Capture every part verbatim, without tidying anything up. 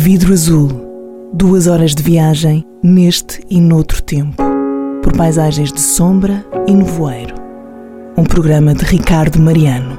Vidro Azul. Duas horas de viagem neste e noutro tempo, por paisagens de sombra e nevoeiro. Um programa de Ricardo Mariano.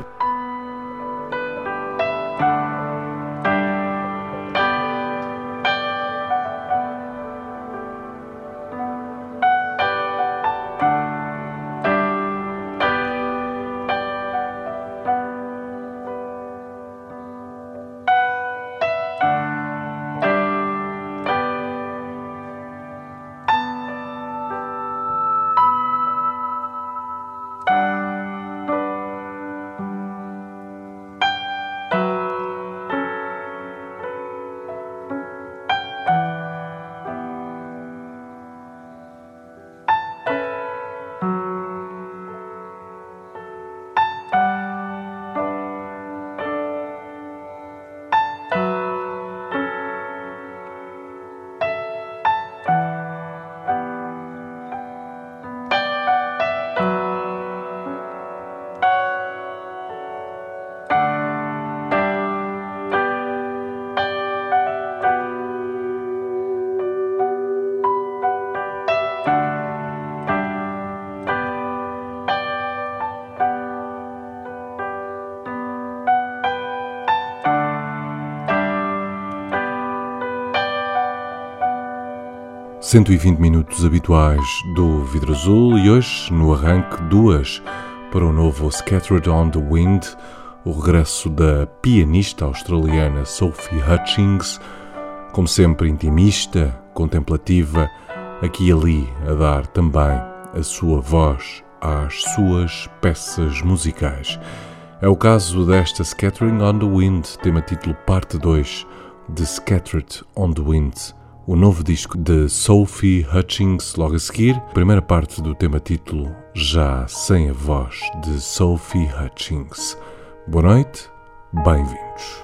cento e vinte minutos habituais do Vidro Azul e hoje, no arranque, duas para o novo Scattered on the Wind, o regresso da pianista australiana Sophie Hutchings, como sempre intimista, contemplativa, aqui e ali a dar também a sua voz às suas peças musicais. É o caso desta Scattering on the Wind, tema título parte dois de Scattered on the Wind, o novo disco de Sophie Hutchings. Logo a seguir, primeira parte do tema título, já sem a voz de Sophie Hutchings. Boa noite, bem-vindos.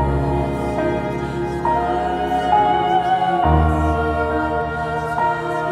Thank you.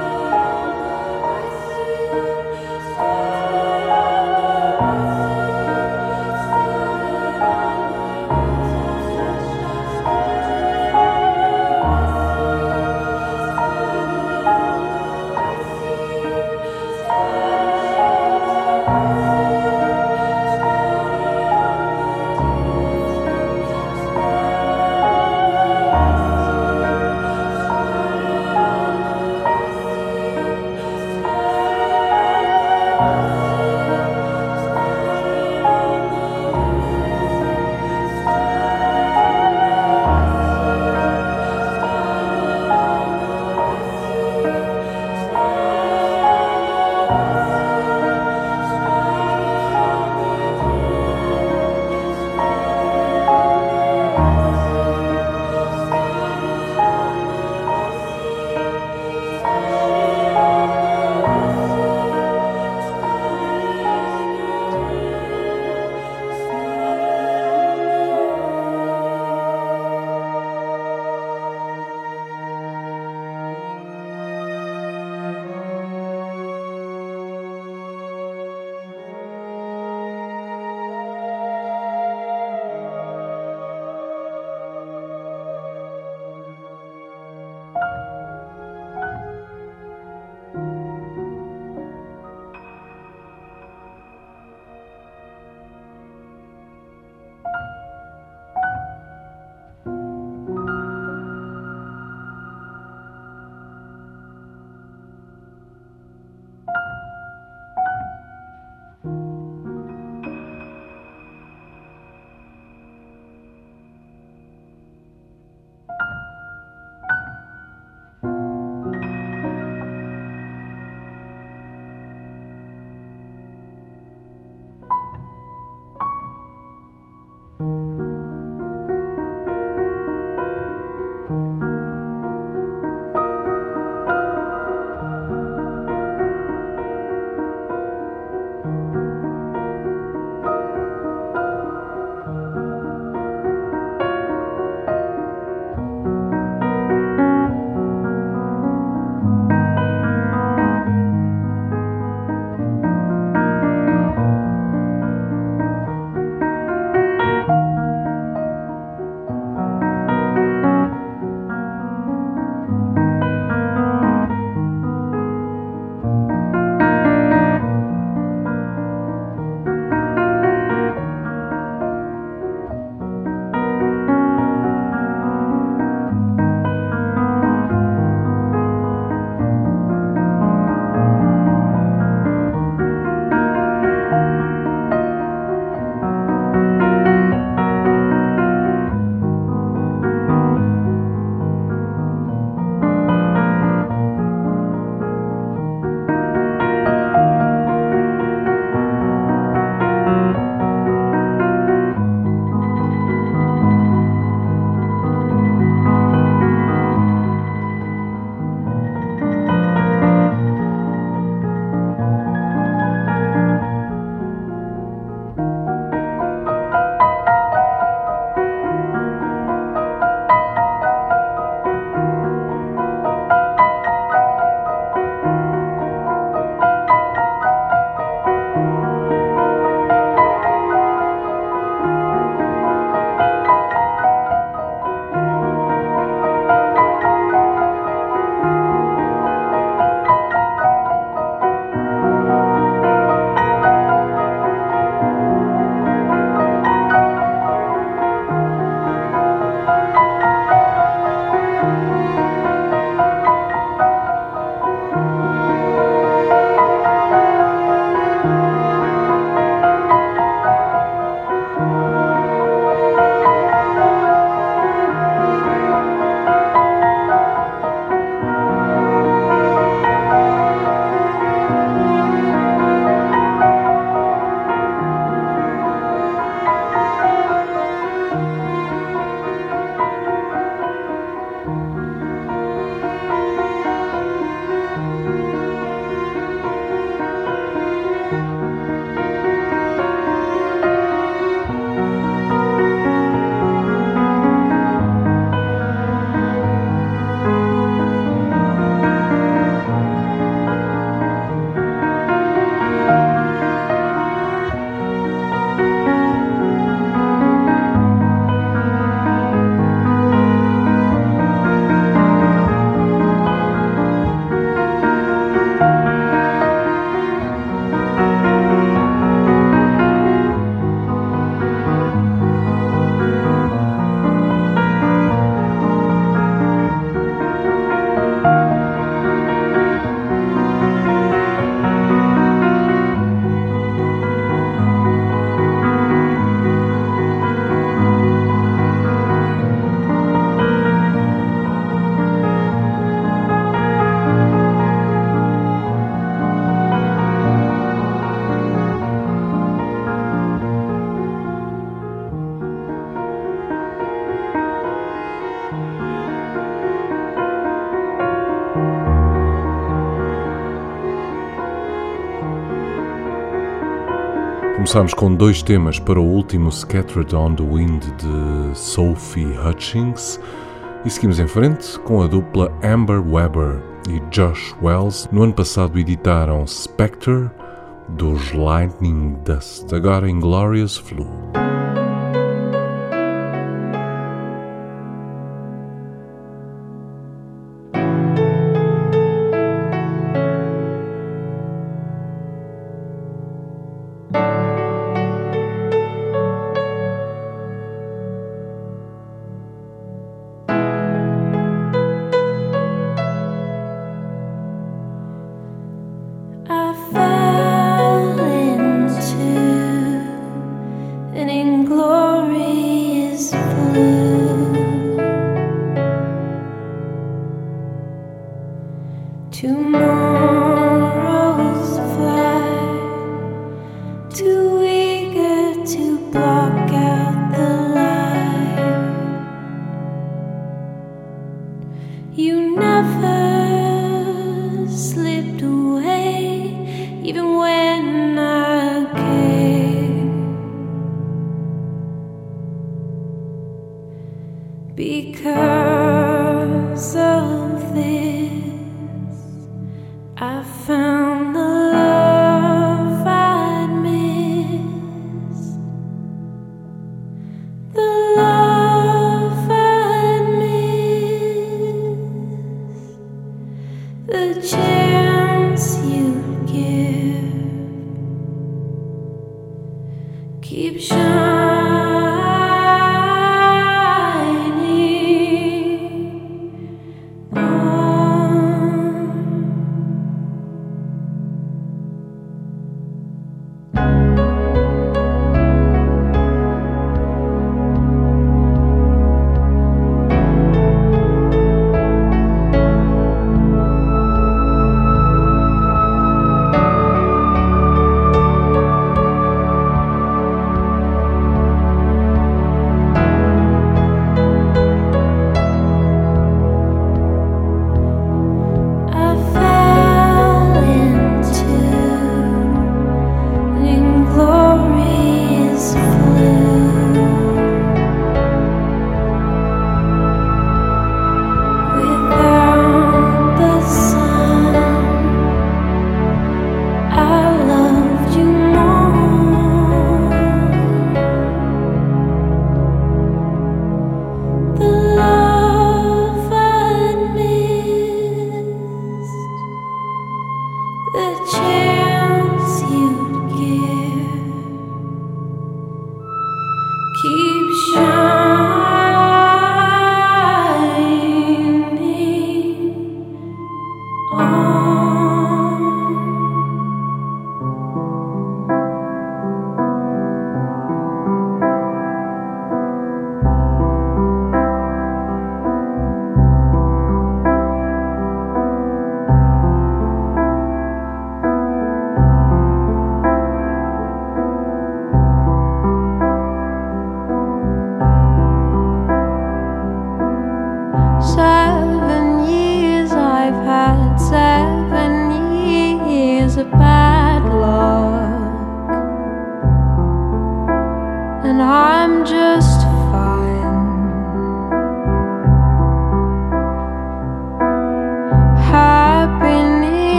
Começámos com dois temas para o último Scattered on the Wind de Sophie Hutchings e seguimos em frente com a dupla Amber Weber e Josh Wells. No ano passado editaram Spectre dos Lightning Dust, agora Inglorious Flu.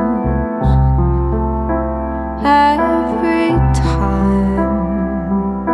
Every time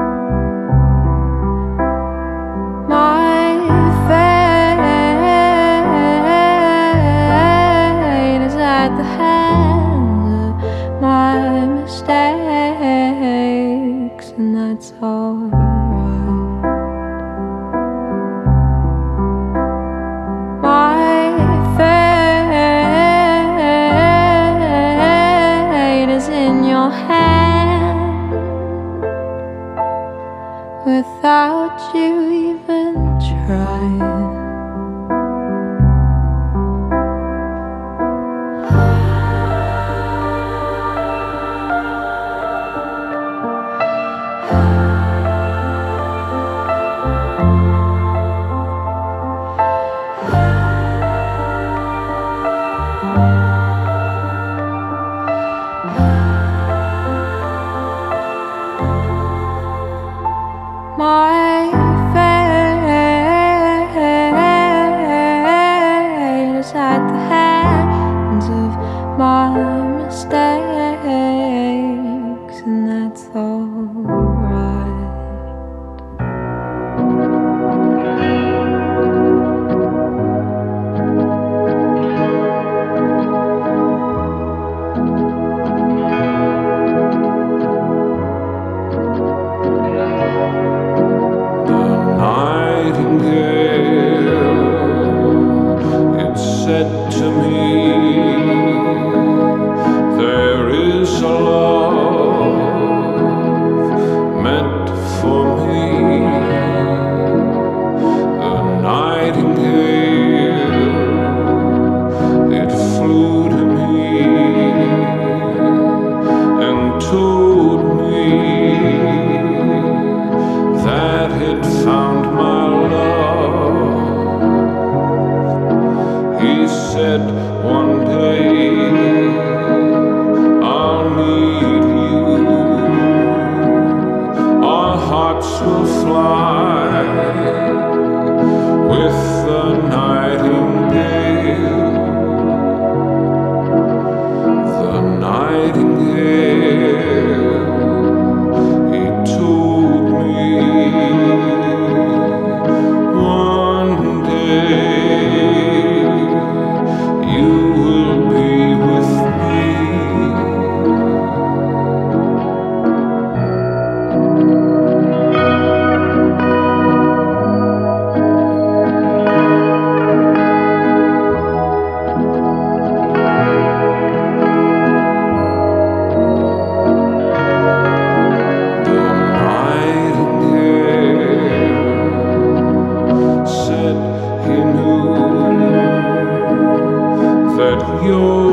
my mistakes, and that's alright. Said to me, there is a love meant for me. The nightingale, it flew to me and told me that it found my love. He said one day I'll meet you, our hearts will fly with the nightingale. The nightingale, he told me one day you will be with me. The nightingale said he knew that your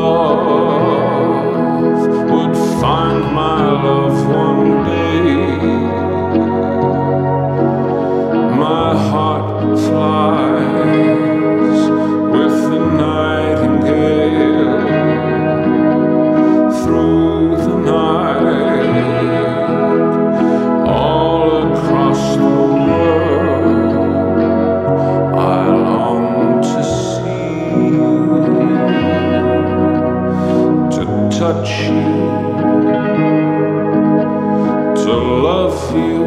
love would find my love one day. My heart flies with the nightingale through the night, all across the world. I long to see you, to touch you, to love you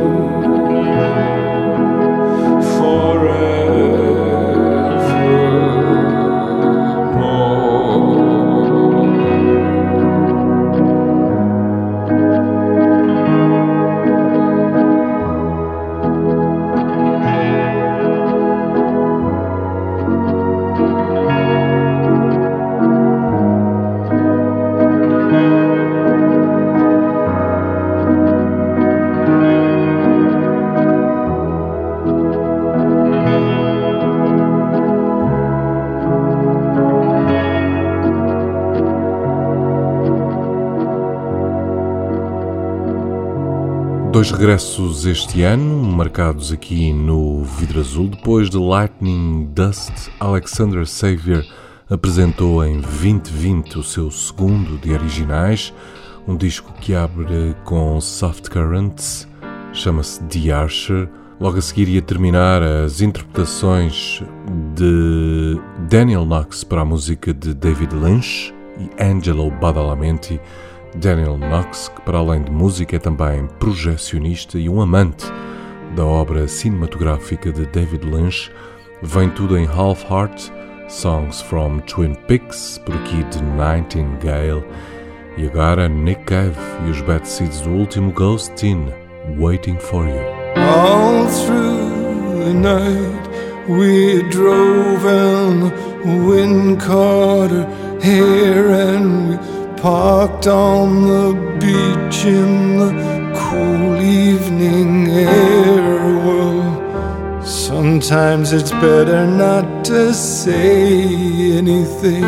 Dois regressos este ano, marcados aqui no Vidro Azul. Depois de Lightning Dust, Alexander Xavier apresentou em vinte vinte o seu segundo de originais, um disco que abre com Soft Currents, chama-se The Archer. Logo a seguir ia terminar as interpretações de Daniel Knox para a música de David Lynch e Angelo Badalamenti. Daniel Knox, que para além de música é também projecionista e um amante da obra cinematográfica de David Lynch, vem tudo em Half Heart, Songs from Twin Peaks, por aqui de Nightingale, e agora Nick Cave e os Bad Seeds do último Ghost in Waiting for You. All through the night we drove in the wind caught her hair and we parked on the beach in the cool evening air. Well, sometimes it's better not to say anything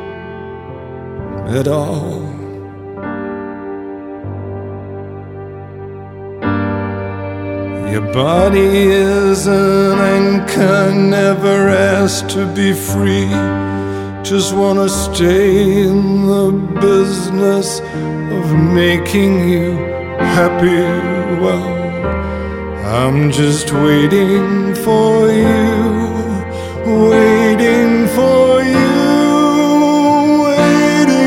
at all. Your body is an anchor, never asked to be free. Just wanna stay in the business of making you happy. Well, I'm just waiting for you, waiting for you, waiting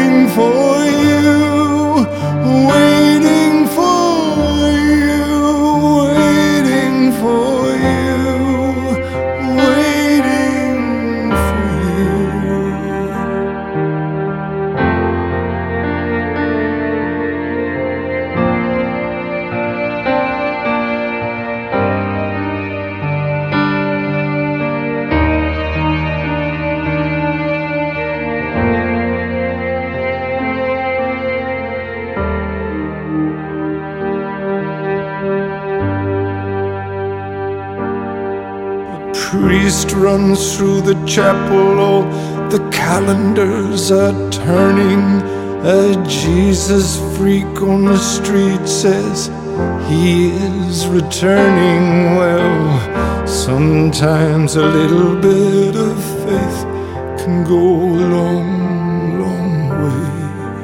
priest runs through the chapel, all the calendars are turning. A Jesus freak on the street says he is returning. Well, sometimes a little bit of faith can go a long, long way.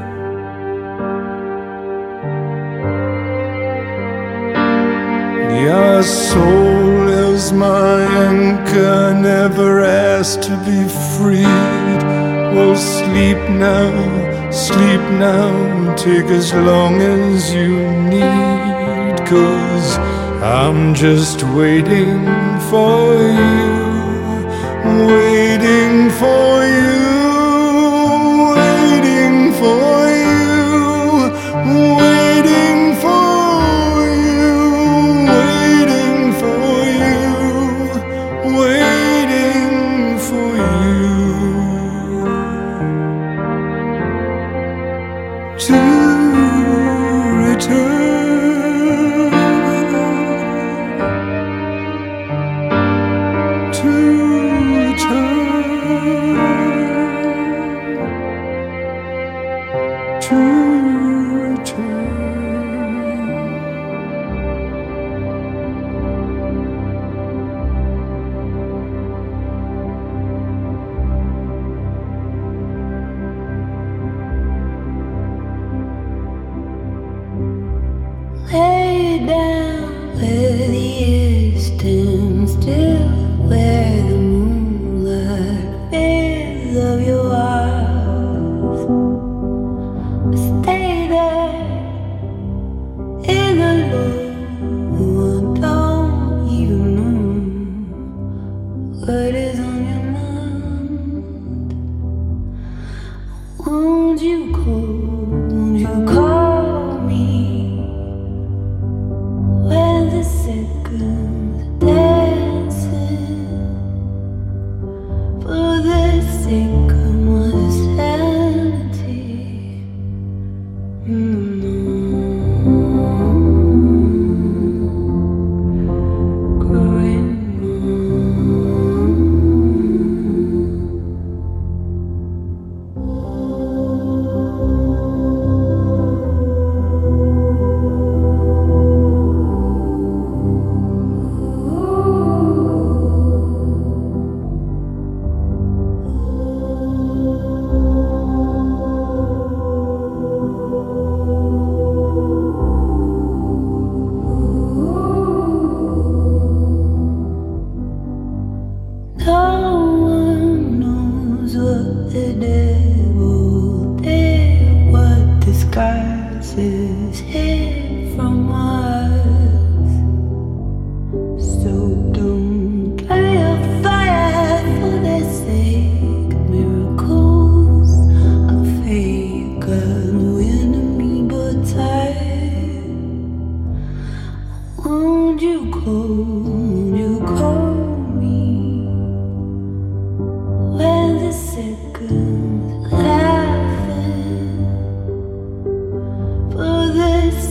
Your soul is my anchor, never asked to be freed. Well, sleep now, sleep now, take as long as you need, 'cause I'm just waiting for you, waiting for you, waiting for you, waiting for you, waiting for you, waiting for you to return, to return, to return. Lay down where the air stands still, where the moonlight fills of your eyes. Stay there in the low, I don't even know what is on your mind. Won't you call, won't you call me when the seconds dancing for the sake of my sanity? Mm-hmm. Going no one knows what the devil did, what disguises hid from us. So don't play a fire for their sake. Miracles are fake, got no enemy but time. Won't you call, won't you call me when the seconds laughing for the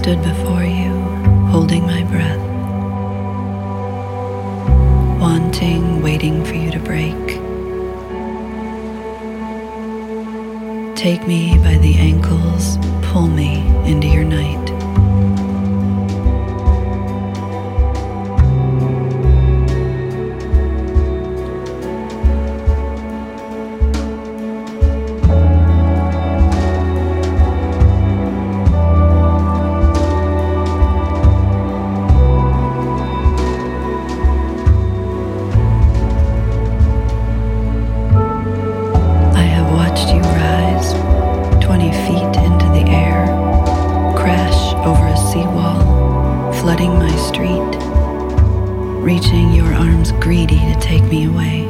stood before you, holding my breath, wanting, waiting for you to break. Take me by the ankles, pull me into your night. Flooding my street, reaching your arms greedy to take me away.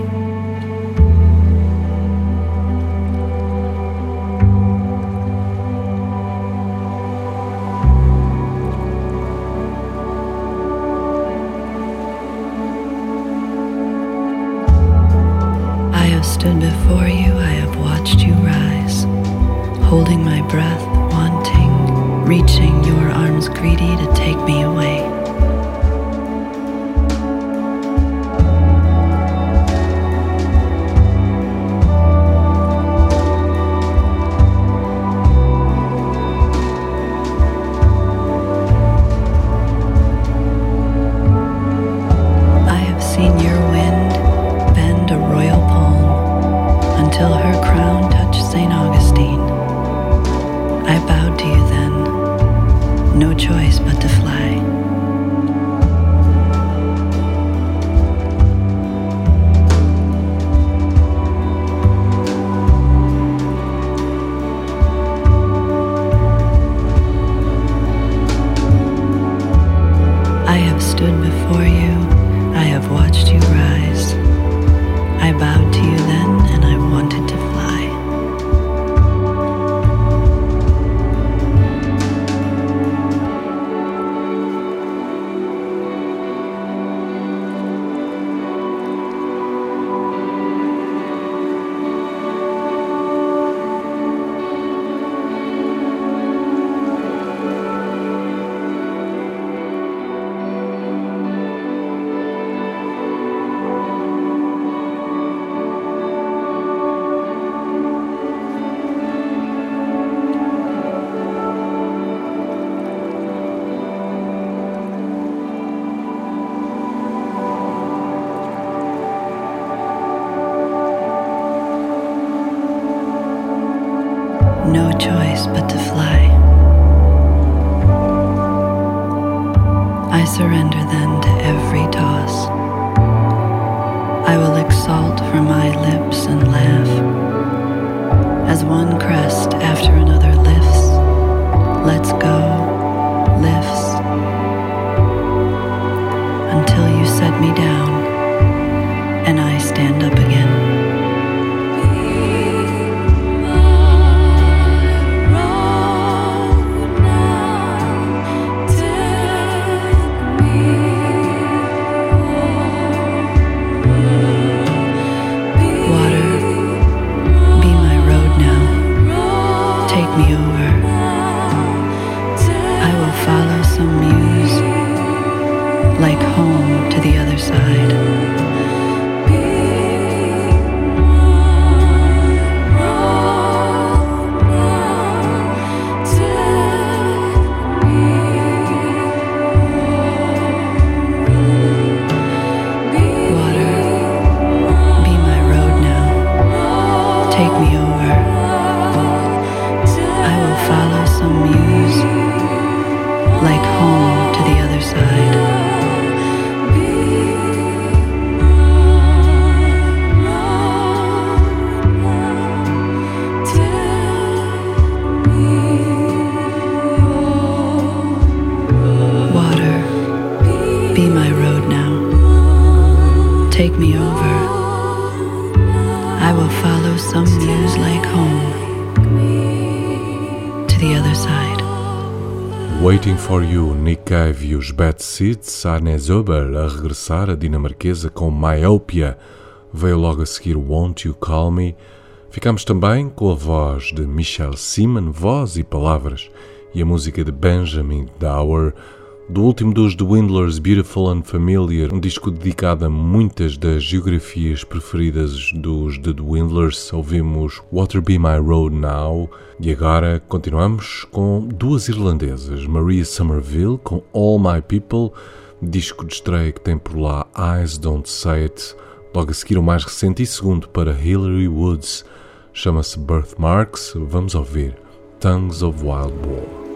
I have stood before you, I have watched you rise, holding my breath, wanting, reaching your arms greedy to take me away. I have seen your wind bend a royal palm until her crown touched Saint Augustine. I bowed to you then, no choice but to fly. I have stood before you, I have watched you rise. I bowed to you then, and I wanted to fly. No choice but to fly. I surrender then to every toss. I will exalt from my lips and laugh as one crest after another lifts, lets go, lifts, until you set me down and I stand up again. Me over. I will follow some muse, like home to the other side. Take me over. I will follow some muse like home to the other side. Waiting for You, Nick Cave e os Bad Seeds, Arne Zobel a regressar, a dinamarquesa, com Myopia. Veio logo a seguir Won't You Call Me. Ficámos também com a voz de Michelle Seaman, voz e palavras e a música de Benjamin Dower, do último dos The Windlers, Beautiful and Familiar, um disco dedicado a muitas das geografias preferidas dos The Windlers. Ouvimos Water Be My Road Now e agora continuamos com duas irlandesas, Maria Somerville com All My People, disco de estreia que tem por lá Eyes Don't Say It, logo a seguir o mais recente e segundo para Hilary Woods, chama-se Birthmarks. Vamos ouvir Tongues of Wild War.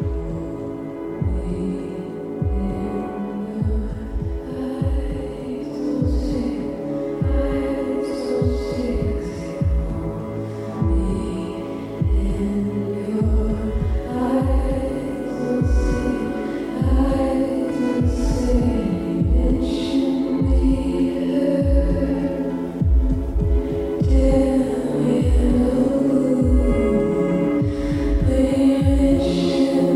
Thank you.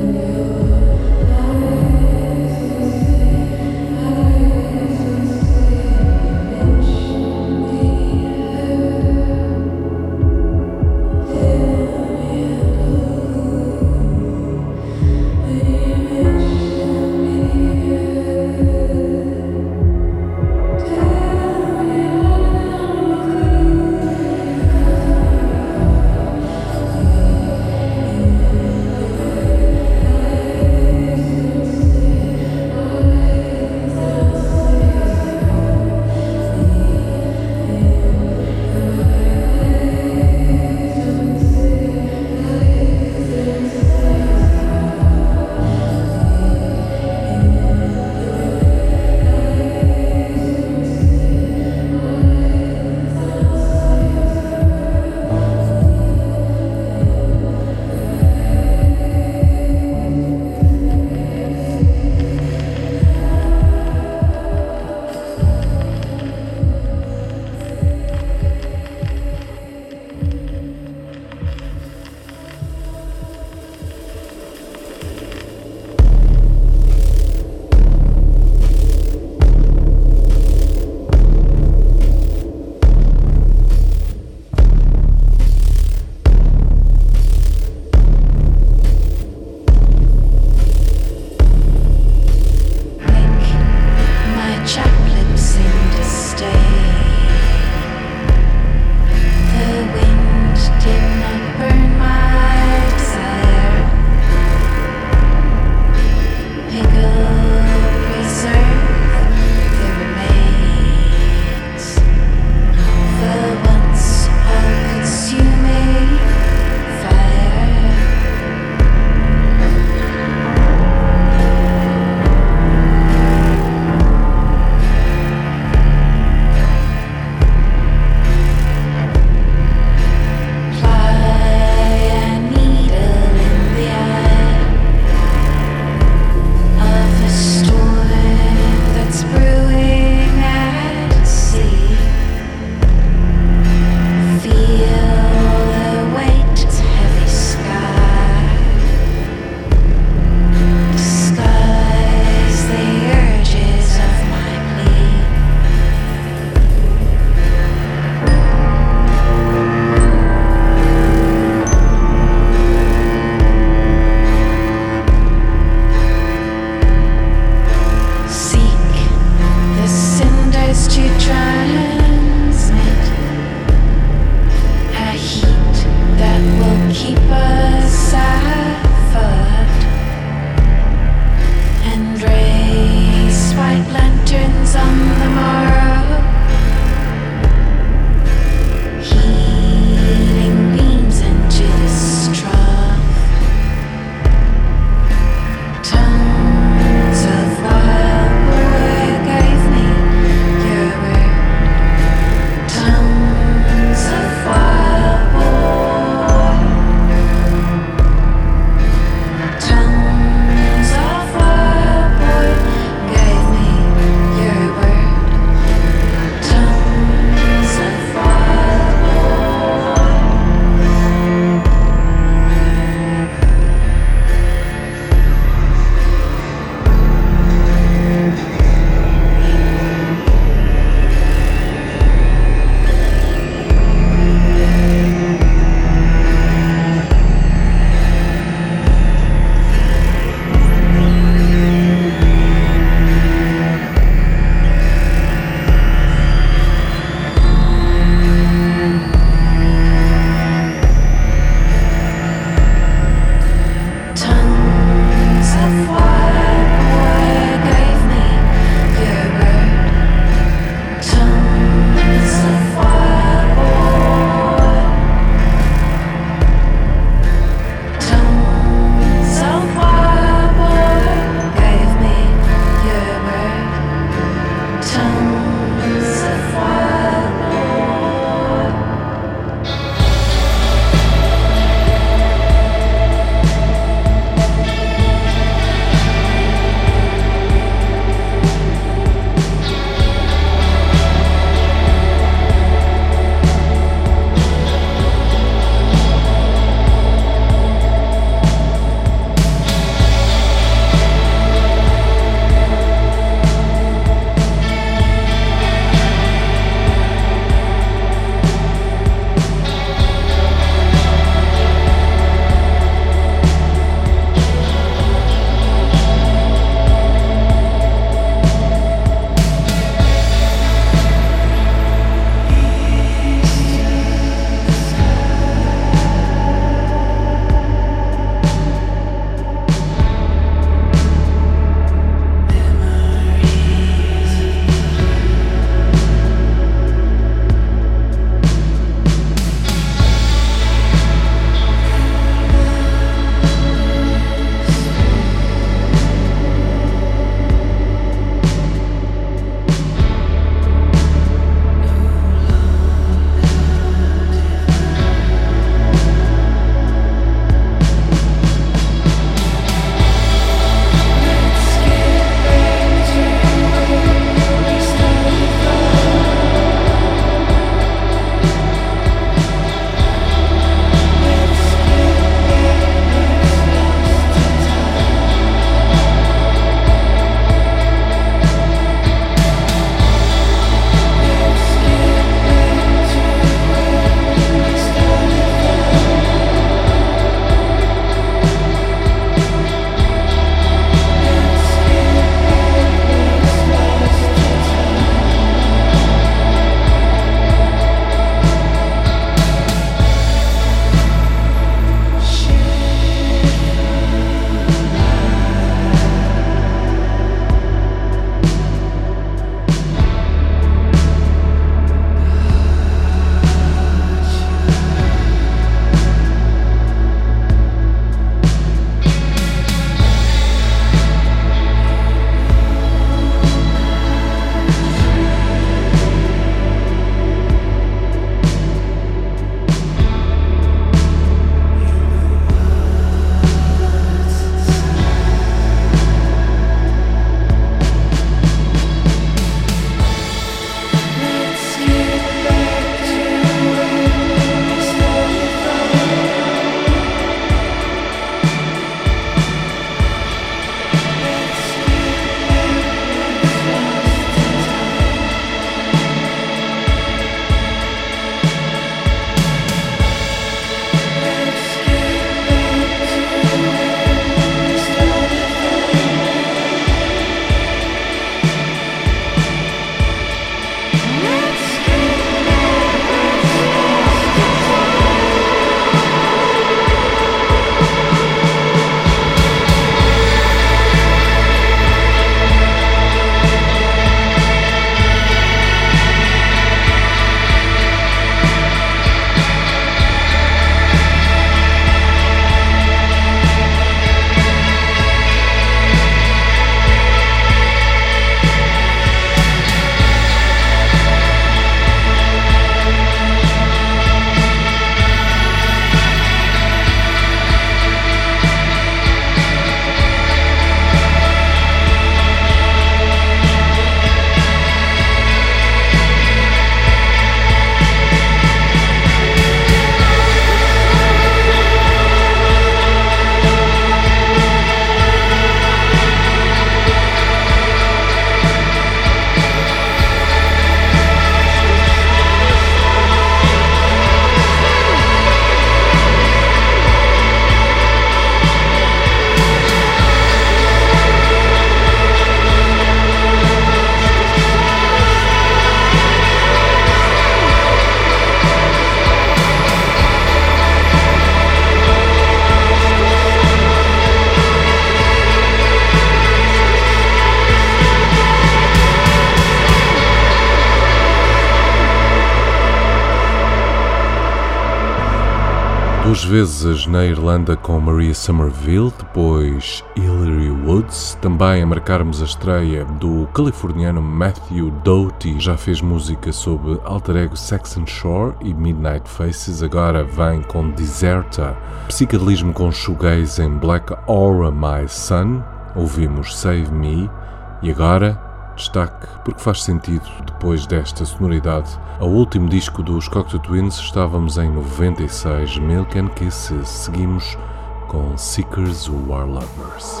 Duas vezes na Irlanda com Maria Somerville, depois Hilary Woods, também a marcarmos a estreia do californiano Matthew Doty, já fez música sob alter ego Saxon Shore e Midnight Faces, agora vem com Deserta, psicadelismo com shoegaze em Black Aura My Sun, ouvimos Save Me e agora destaque porque faz sentido depois desta sonoridade. Ao último disco dos Cocteau Twins estávamos em noventa e seis, Milk and Kisses, seguimos com Seekers Who Are Lovers.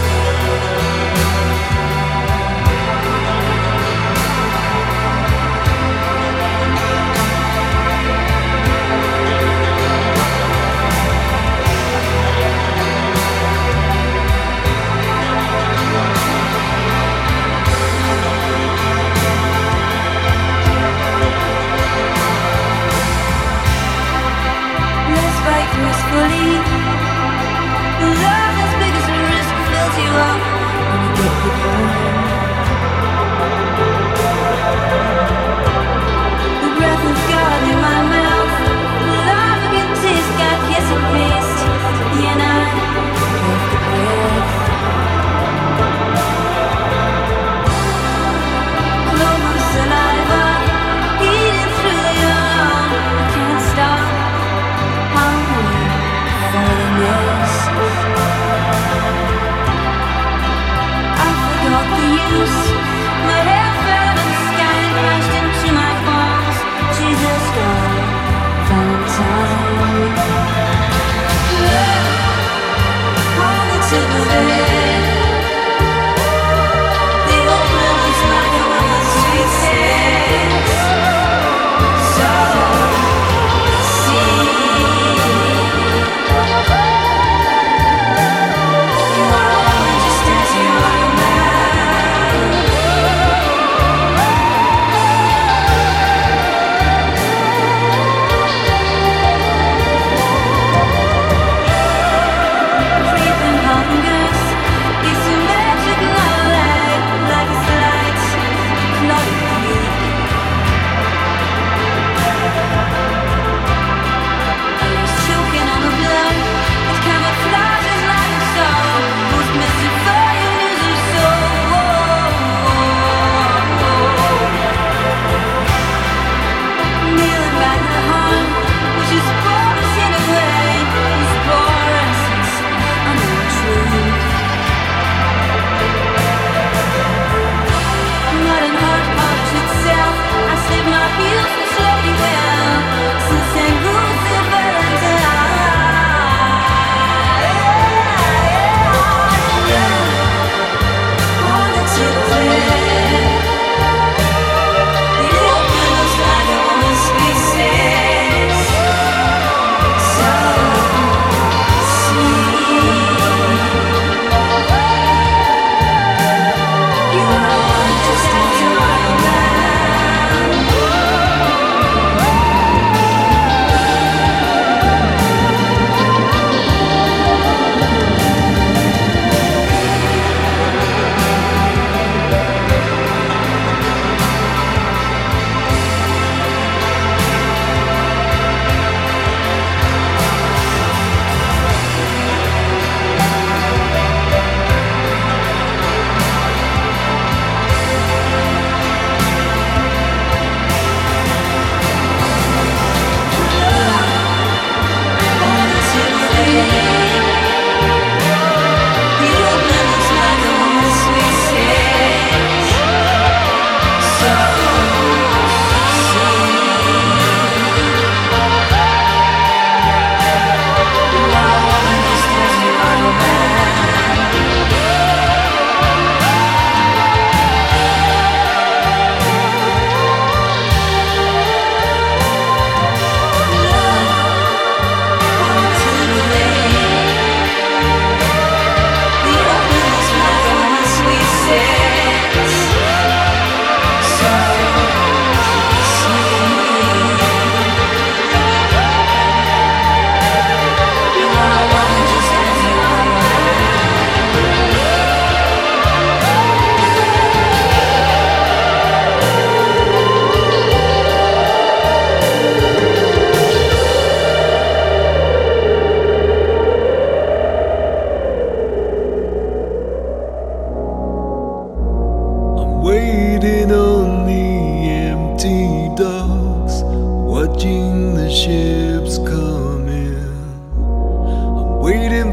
Gracefully, love as big as a risk fills you up when you get the going. The breath of God in my mouth, love I can taste, got kiss and paste. You and I love the breath. Clover saliva, eating through your lung. I can't stop. I'm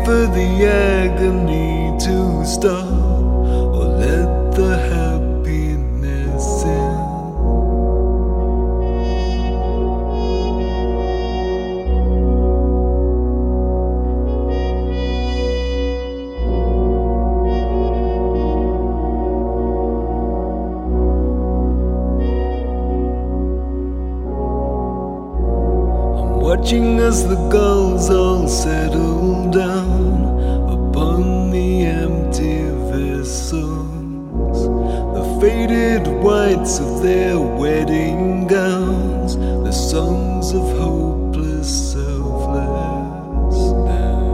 for the agony to stop or let the happiness in. Watching as the gulls all settle down upon the empty vessels, the faded whites of their wedding gowns, the songs of hopeless selflessness.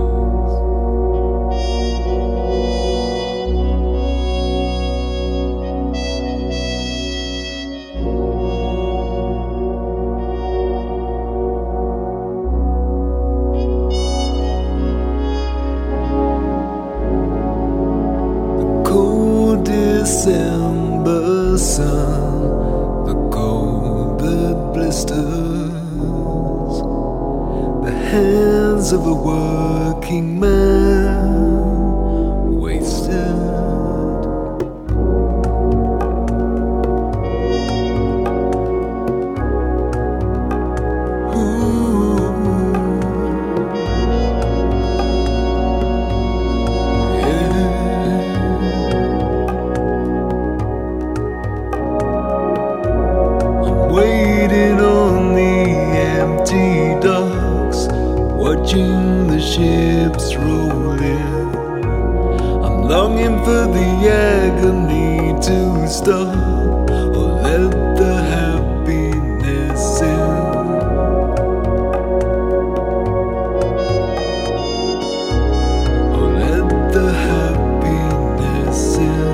December sun, the cold that blisters the hands of a working man wasted. Watching the ships roll in, I'm longing for the agony to stop or let the happiness in. Or let the happiness in.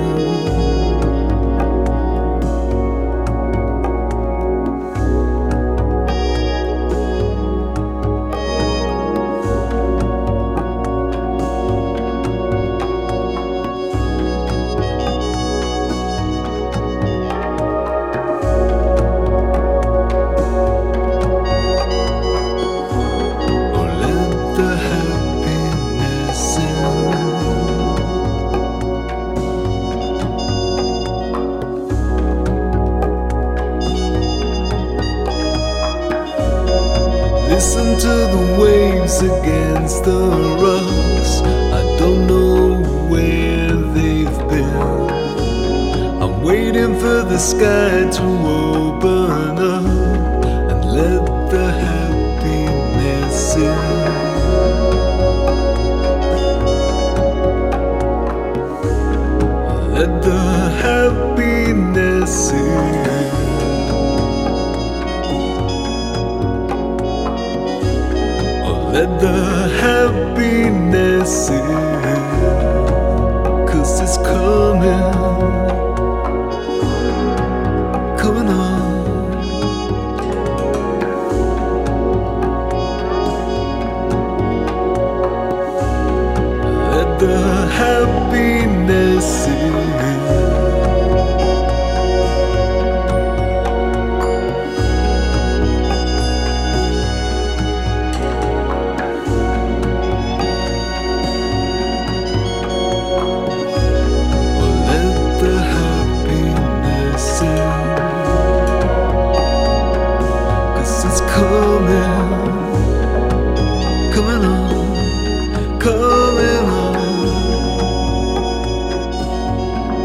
Listen to the waves against the rocks. I don't know where they've been. I'm waiting for the sky to open up and let the happiness in. Let the happiness in. Let the happiness in, 'cause it's coming, coming on. Let the happiness in. Coming on, coming on.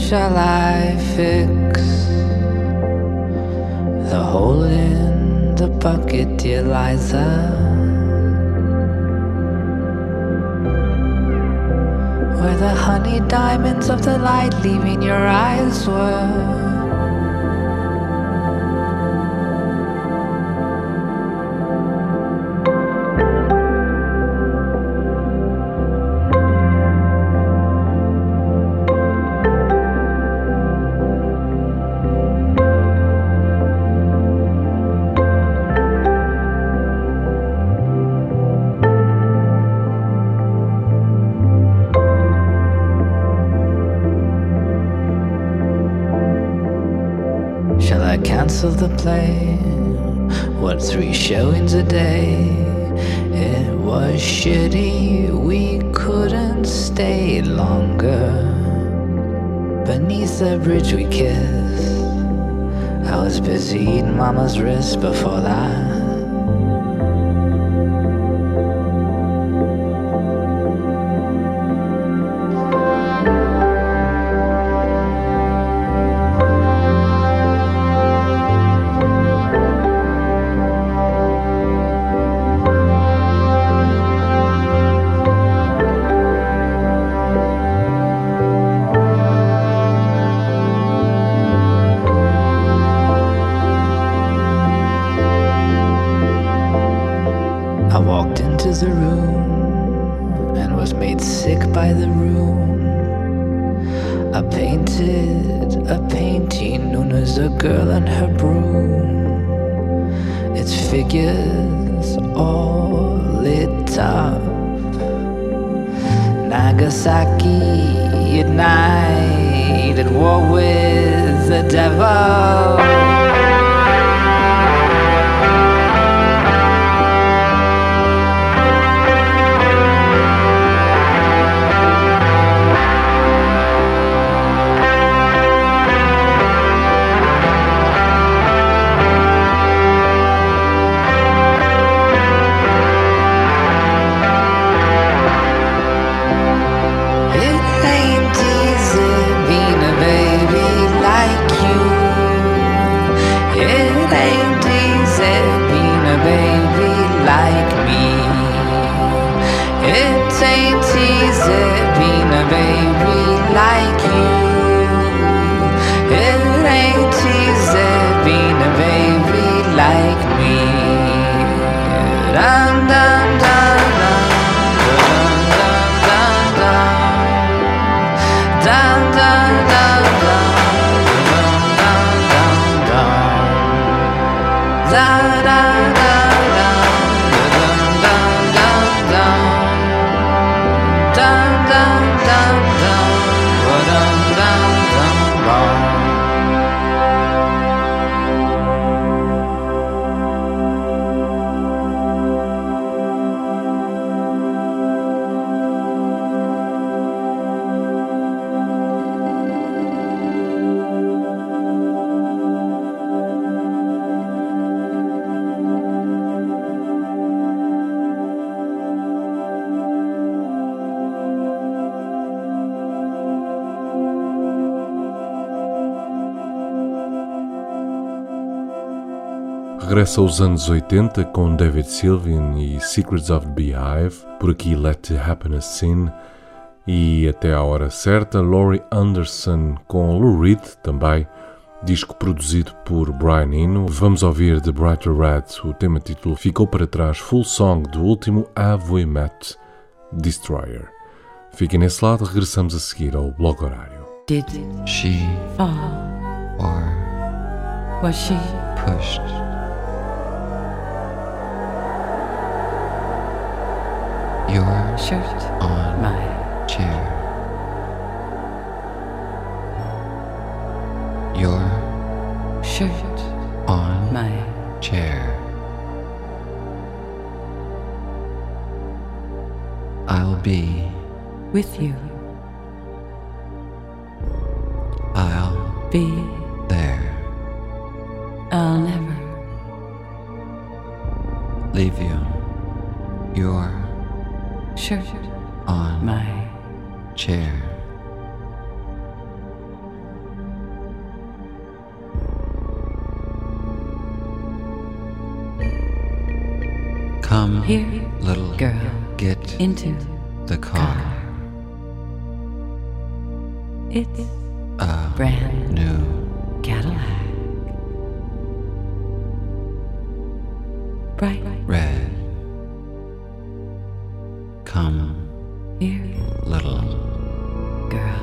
shall I fix the hole in the bucket, dear Liza? Where the honey diamonds of the light leaving your eyes were. Cancel the play. What, three showings a day? It was shitty, we couldn't stay longer. Beneath the bridge we kissed. I was busy eating mama's wrist before that. The room and was made sick by the room. I painted a painting known as A Girl and Her Broom. Its figures all lit up. Nagasaki at night at war with the devil. Regressa aos anos oitenta com David Sylvian e Secrets of the Beehive, por aqui Let the Happiness Sin, e até à hora certa Laurie Anderson com Lou Reed também, disco produzido por Brian Eno. Vamos ouvir The Brighter Red, o tema título ficou para trás, full song do último Have We Met Destroyer. Fiquem nesse lado, regressamos a seguir ao blog horário. Did she fall or was she pushed? Your shirt on my chair. Your shirt on my chair. I'll be with you. I'll Be there. I'll never Leave you. Your shirt on my chair. Come, here, little girl, get into the car. It's A brand new Cadillac. Bright red. Come, here, little girl.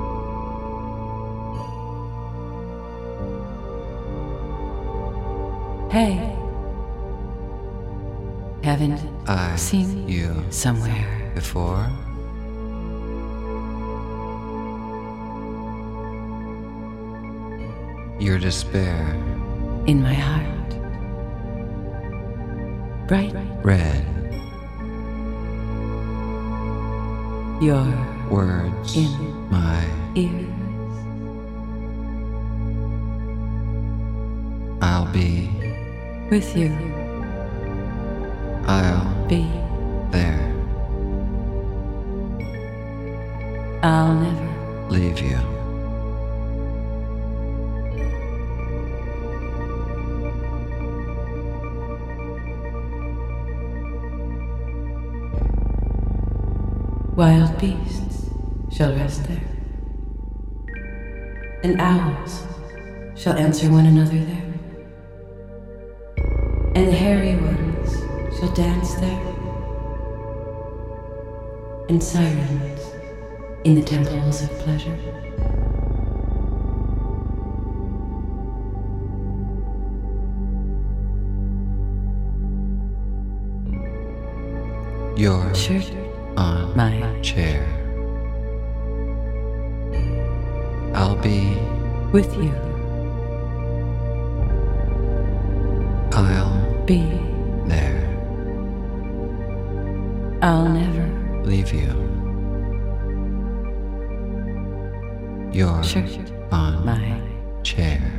Hey, haven't I seen you somewhere before? Your despair, in my heart. Bright red. your Words, in my ears. I'll be, With you, I'll be. there, I'll never leave you. Wild beasts shall rest there, and owls shall answer one another there, and the hairy ones shall dance there, and sirens in the temples of pleasure. Your Shirt on my chair. I'll be, with you, I'll be. there, I'll never leave you. Your shirt on my chair.